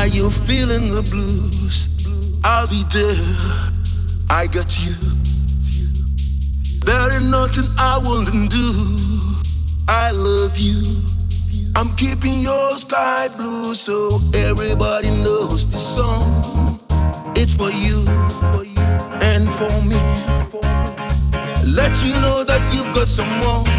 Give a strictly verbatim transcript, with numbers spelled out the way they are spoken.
Are you feeling the blues? I'll be there. I got you. There ain't nothing I wouldn't do. I love you. I'm keeping your sky blue so everybody knows this song. It's for you and for me. Let you know that you've got someone